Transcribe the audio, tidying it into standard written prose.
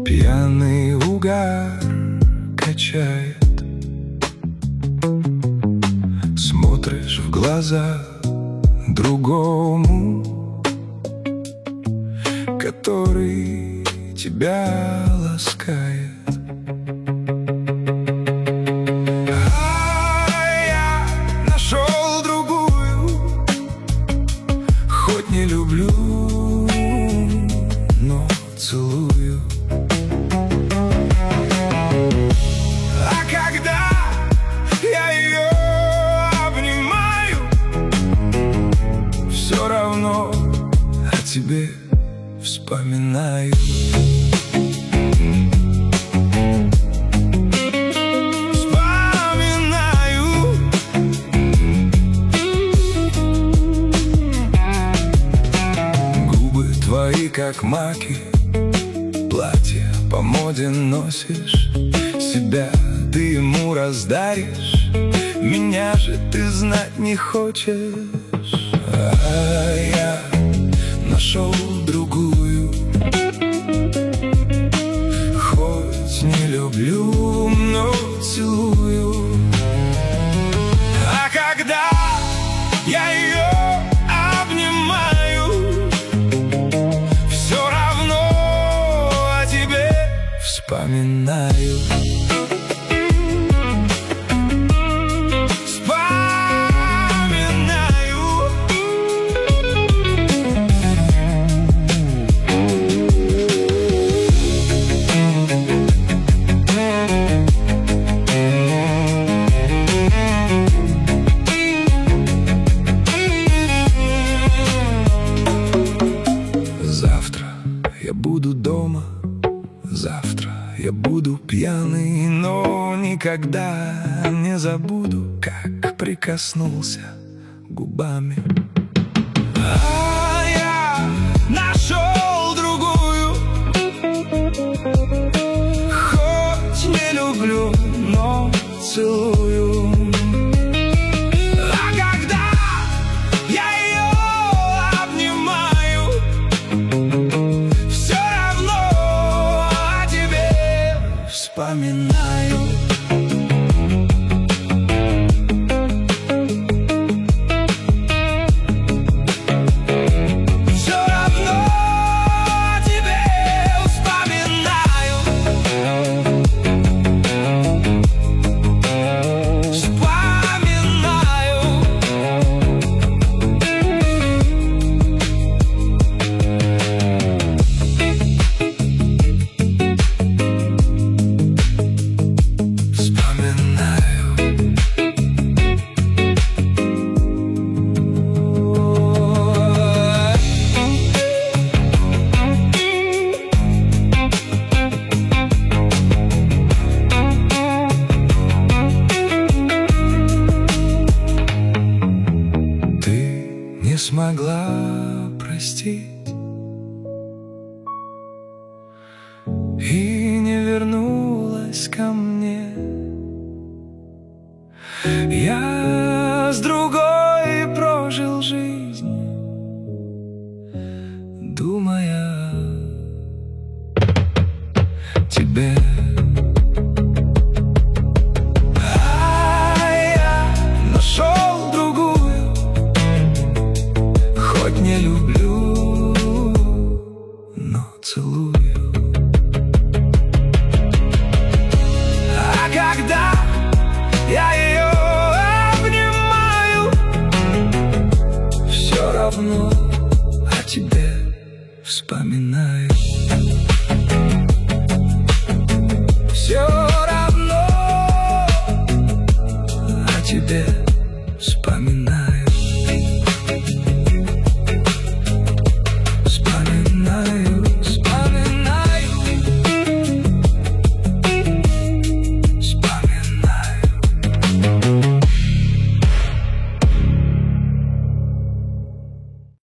Пьяный угар качает. Смотришь в глаза другому, который тебя ласкает. А я нашел другую, хоть не люблю, но целую. А когда я ее обнимаю, все равно о тебе вспоминаю. Губы твои как маки, платье по моде носишь, себя ты ему раздаришь, меня же ты знать не хочешь. А я нашел другую, хоть не люблю, но целую. А когда я ее обнимаю, все равно о тебе вспоминаю. Я буду дома, завтра я буду пьяный, но никогда не забуду, как прикоснулся губами. А я нашел другую, хоть не люблю, но целую. Вспоминаю. Все равно о тебе вспоминаю. Не смогла простить и не вернулась ко мне. Я с другой прожил жизнь, думая о тебе. А я нашел другую, хоть не люблю, но целую. А когда я ее обнимаю, все равно о тебе вспоминаю. Все равно о тебе вспоминаю.